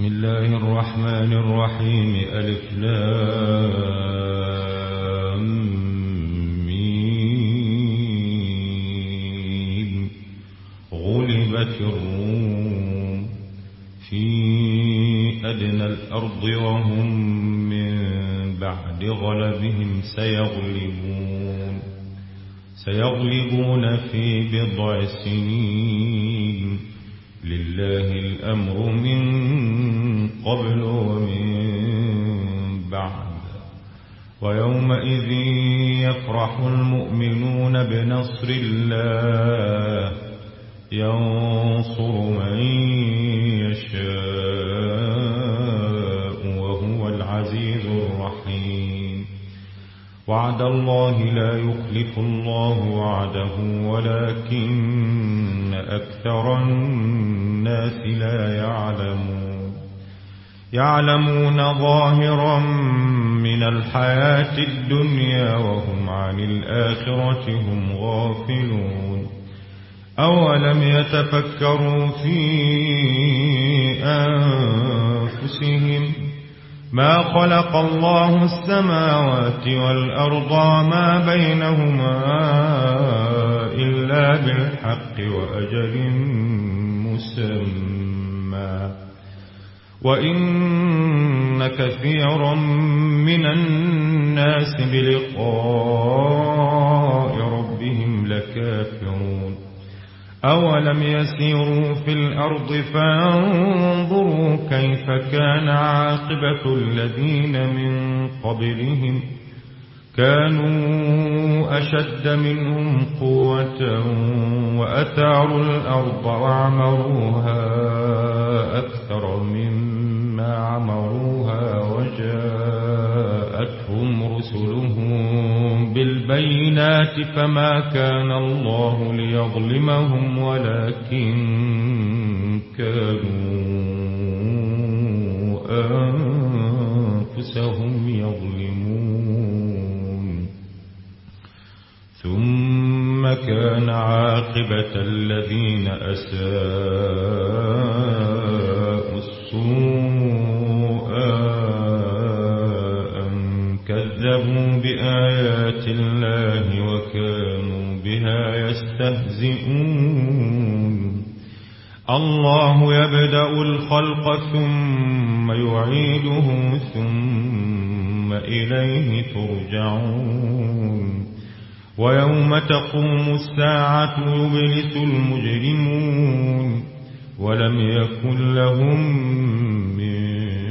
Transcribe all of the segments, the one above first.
بسم الله الرحمن الرحيم ألف لام ميم. غلبت الروم في أدنى الأرض وهم من بعد غلبهم سيغلبون في بضع سنين. لله الأمر من قبل ومن بعد. ويومئذ يفرح المؤمنون بنصر الله ينصر من يشاء وهو العزيز الرحيم. وعد الله لا يخلف الله وعده ولكن أكثر الناس لا يعلمون ظاهرا من الحياة الدنيا وهم عن الآخرة هم غافلون. أولم يتفكروا في أنفسهم ما خلق الله السماوات والأرض وما بينهما إلا بالحق وأجل مسمى وإن كثيرا من الناس بلقاء ربهم لكافرون. أولم يسيروا في الأرض فانظروا كيف كان عاقبة الذين من قبلهم كانوا أشد منهم قوة وأثاروا الأرض وعمروها أكثر مما عمروها وجاءتهم رسلهم بالبينات فما كان الله ليظلمهم ولكن كانوا أنفسهم يظلمون. ثم كان عاقبة الذين أساءوا السوء أن كذبوا بآيات الله وكانوا بها يستهزئون. الله يبدأ الخلق ثم يعيده ثم إليه ترجعون. ويوم تقوم الساعة يبلس المجرمون ولم يكن لهم من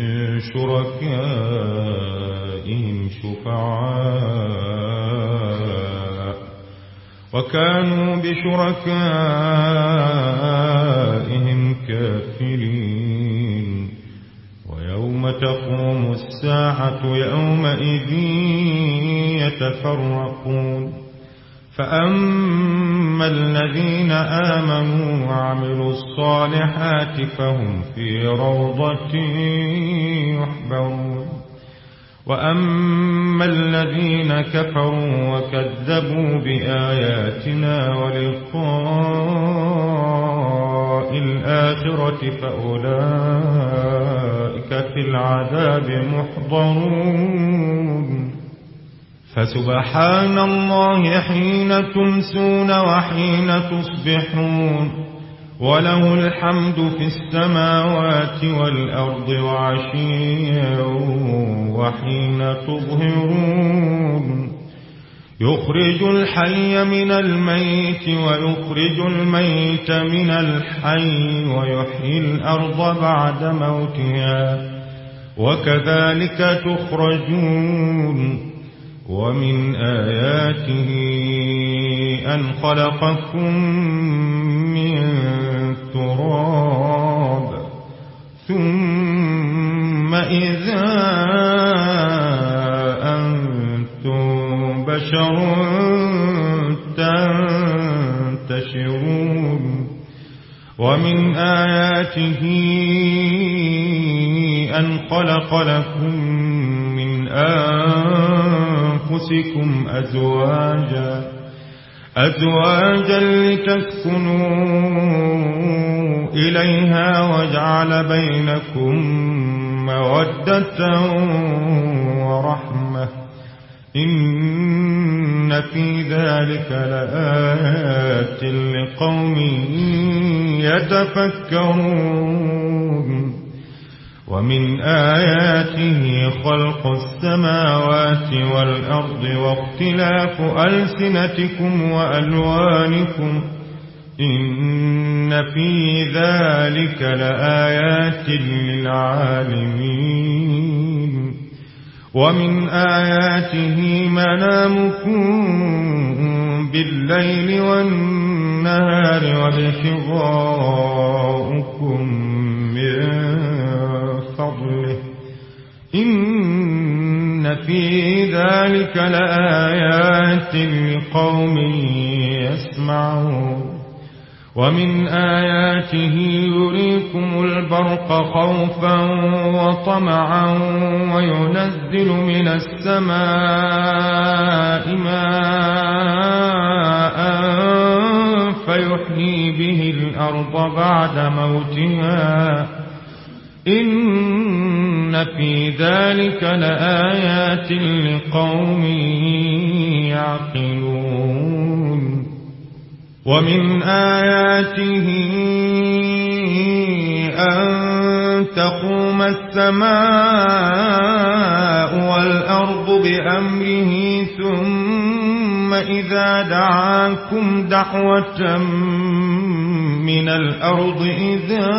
شركائهم شفعاء وكانوا بشركائهم كافرين. ويوم تقوم الساعة يومئذ يتفرقون. فأما الذين آمنوا وعملوا الصالحات فهم في روضة يحبرون. وأما الذين كفروا وكذبوا بآياتنا ولقاء الآخرة فأولئك في العذاب محضرون. فسبحان الله حين تمسون وحين تصبحون وله الحمد في السماوات والأرض وعشيا وحين تظهرون. يخرج الحي من الميت ويخرج الميت من الحي ويحيي الأرض بعد موتها وكذلك تخرجون. ومن آياته أن خلقكم من تراب ثم إذا أنتم بشر تنتشرون. ومن آياته أن خلق لكم من أنفسكم أزواجا أزواجا لتسكنوا إليها وجعل بينكم مودة ورحمة إن في ذلك لآيات لقوم يتفكرون ومن آياته خلق السماوات والأرض واختلاف ألسنتكم وألوانكم إن في ذلك لآيات للعالمين ومن آياته منامكم بالليل والنهار وابتغاؤكم من فضله إن في ذلك لآيات لقوم يسمعون ومن آياته يريكم البرق خوفا وطمعا وينزل من السماء ماء فيحيي به الأرض بعد موتها إن في ذلك لآيات لقوم يعقلون ومن آياته أن تقوم السماء والأرض بأمره ثم إذا دعاكم دعوة من الأرض إذا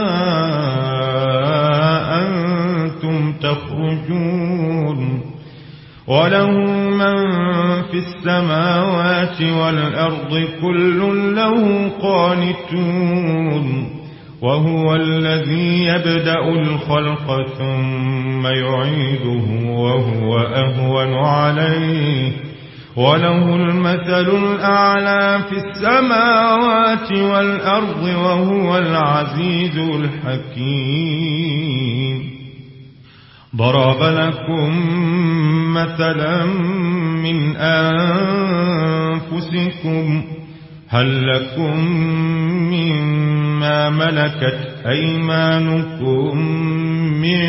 أنتم تخرجون وله من في السماوات والأرض كل له قانتون وهو الذي يبدأ الخلق ثم يعيده وهو أهون عليه وله المثل الأعلى في السماوات والأرض وهو العزيز الحكيم ضرب لكم مثلا من أنفسكم هل لكم مما ملكت أيمانكم من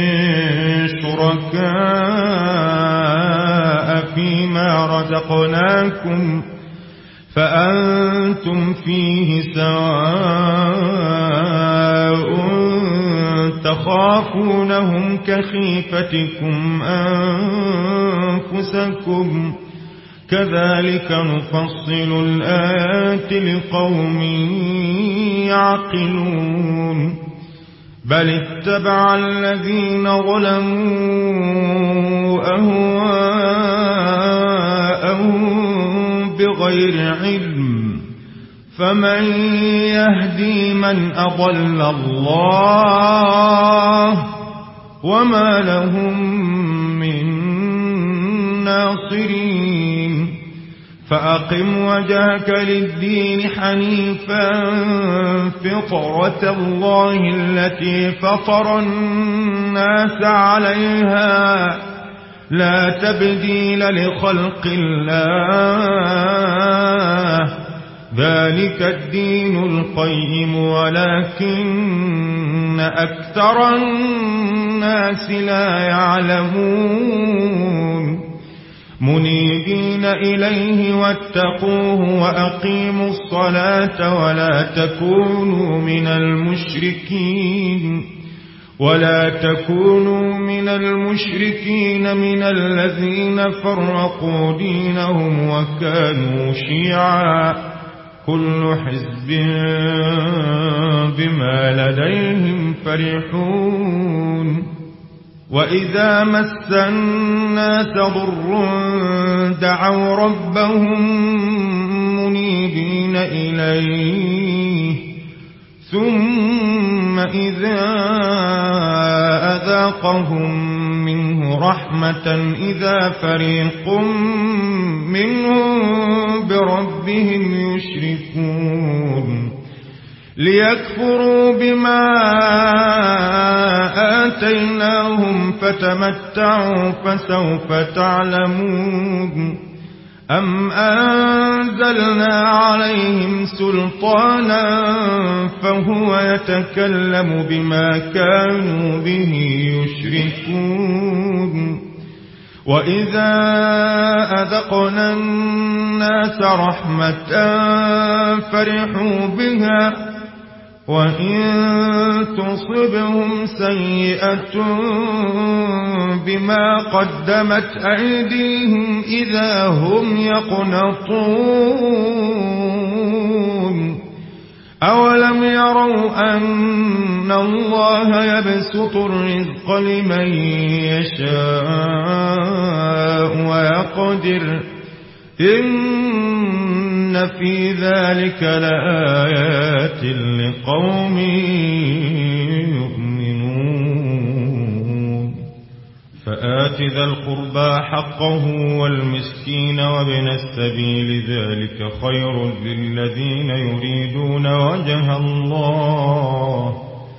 شركاء فيما رزقناكم فأنتم فيه سواء تخافونهم كخيفتكم أنفسكم كذلك نفصل الآيات لقوم يعقلون بل اتبع الذين ظلموا أهواءهم بغير علم فمن يهدي من أضل الله وما لهم من ناصرين فأقم وجهك للدين حنيفا فطرة الله التي فطر الناس عليها لا تبديل لخلق الله ذلك الدين القيم ولكن أكثر الناس لا يعلمون منيبين إليه واتقوه وأقيموا الصلاة ولا تكونوا من المشركين من الذين فرقوا دينهم وكانوا شيعا كل حزب بما لديهم فرحون وإذا مس الناس ضر دعوا ربهم منيبين إليه ثم إذا أذاقهم منه رحمة إذا فريق منهم بربهم يشركون ليكفروا بما آتيناهم فتمتعوا فسوف تعلمون أم أنزلنا عليهم سلطانا فهو يتكلم بما كانوا به يشركون وإذا أذقنا الناس رحمة فرحوا بها وإن تصبهم سيئة بما قدمت أيديهم إذا هم يقنطون أولم يروا أن الله يبسط الرزق لمن يشاء ويقدر إن في ذلك لآيات لقوم يؤمنون فآت ذا القربى حقه والمسكين وابن السبيل ذلك خير للذين يريدون وجه الله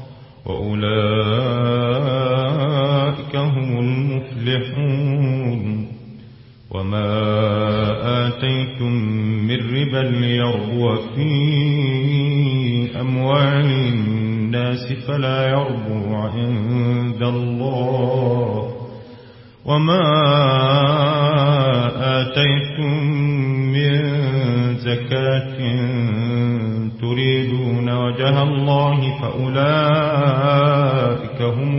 وأولئك هم المفلحون وما آتيتم من ربا ليربو في أموال الناس فلا يربو عند الله وما آتيتم من زكاة تريدون وجه الله فأولئك هم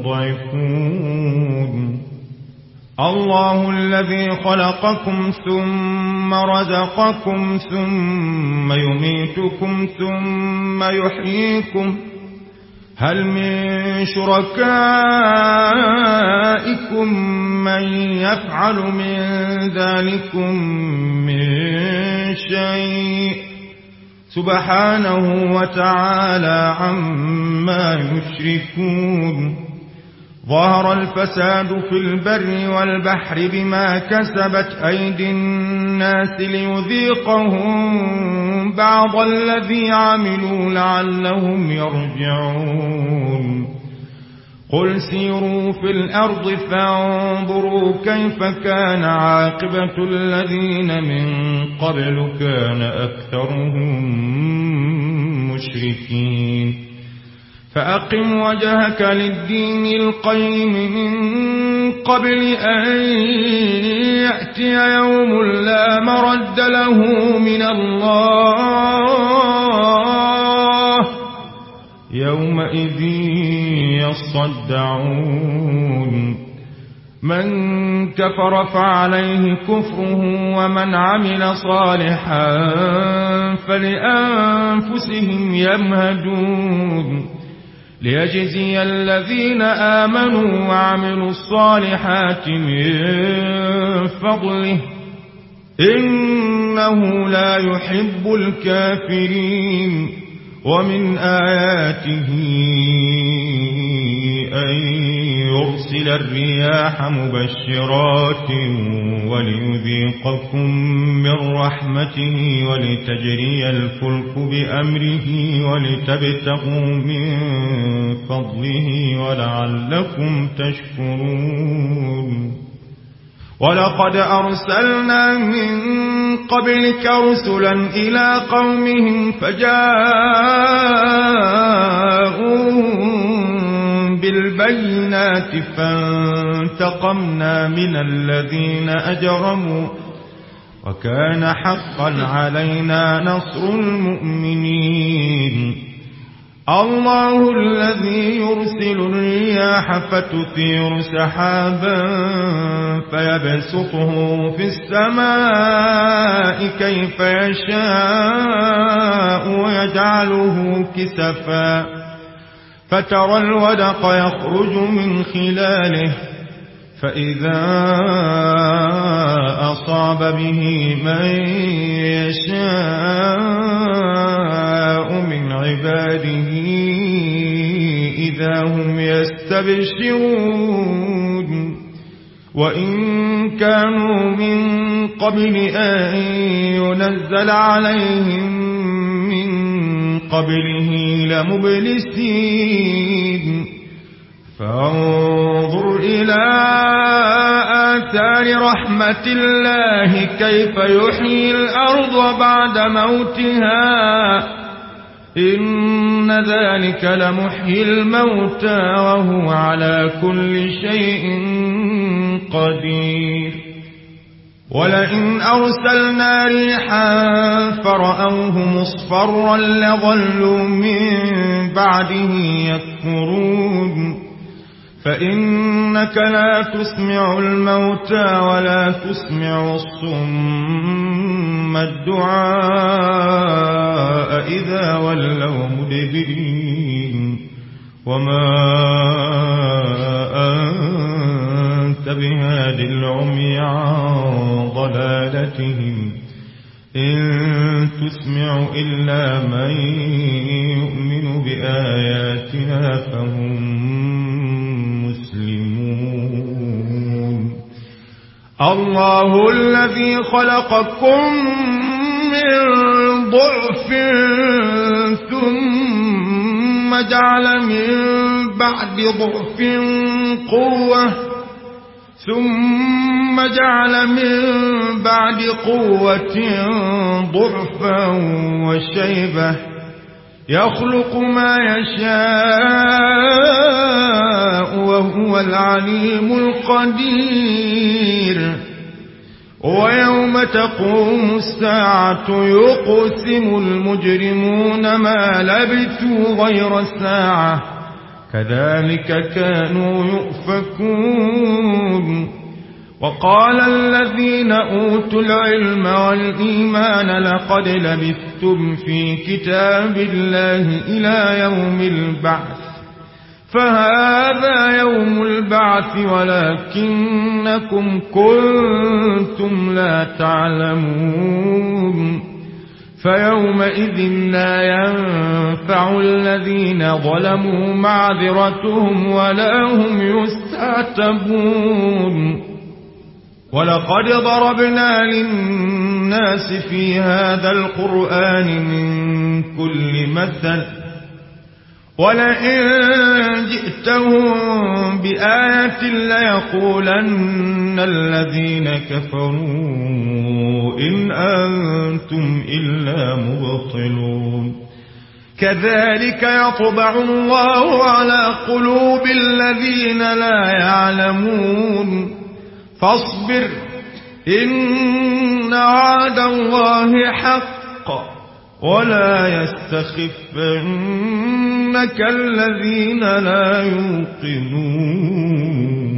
المضعفون الله الذي خلقكم ثم رزقكم ثم يميتكم ثم يحييكم هل من شركائكم من يفعل من ذلكم من شيء سبحانه وتعالى عما يشركون ظهر الفساد في البر والبحر بما كسبت أيدي الناس ليذيقهم بعض الذي عملوا لعلهم يرجعون قل سيروا في الأرض فانظروا كيف كان عاقبة الذين من قبل كان أكثرهم مشركين فأقم وجهك للدين القيم من قبل أن يأتي يوم لا مرد له من الله يومئذ يصدعون من كفر فعليه كفره ومن عمل صالحا فلأنفسهم يمهدون ليجزي الذين آمنوا وعملوا الصالحات من فضله إنه لا يحب الكافرين ومن آياته أن يرسل الرياح مبشرات وليذيقكم من رحمته ولتجري الفلك بأمره ولتبتغوا من فضله ولعلكم تشكرون ولقد أرسلنا من قبلك رسلا إلى قومهم فجاءوهم بالبينات فانتقمنا من الذين أجرموا وكان حقا علينا نصر المؤمنين الله الذي يرسل الرياح فتثير سحابا فيبسطه في السماء كيف يشاء ويجعله كسفا فترى الودق يخرج من خلاله فإذا أصاب به من يشاء من عباده إذا هم يستبشرون وإن كانوا من قبل أن ينزل عليهم من قبله لمبلسين فانظر إلى آثار لرحمة الله كيف يحيي الأرض بعد موتها إن ذلك لمحيي الموتى وهو على كل شيء قدير ولئن أرسلنا ريحا فرأوه مصفرا لظلوا من بعده يكفرون فإنك لا تسمع الموتى ولا تسمع الصم الدعاء إذا ولوا مدبرين وما أنت بهاد العمي عن ضلالتهم إن تسمع إلا من يؤمن بآياتنا فهم مسلمون الله الذي خلقكم من ضعف ثم جعل من بعد ضعف قوة ثم جعل من بعد قوة ضعفا وشيبة يخلق ما يشاء وهو العليم القدير ويوم تقوم الساعة يقسم المجرمون ما لبثوا غير ساعة كذلك كانوا يؤفكون وقال الذين أوتوا العلم والإيمان لقد لبثتم في كتاب الله إلى يوم البعث فهذا يوم البعث ولكنكم كنتم لا تعلمون فيومئذ لا ينفع الذين ظلموا معذرتهم ولا هم يستعتبون ولقد ضربنا للناس في هذا القرآن من كل مثل ولئن جئتهم بآية ليقولن الذين كفروا إن أنتم إلا مبطلون كذلك يطبع الله على قلوب الذين لا يعلمون فاصبر إن وعد الله حق ولا يستخفنك الذين لا يوقنون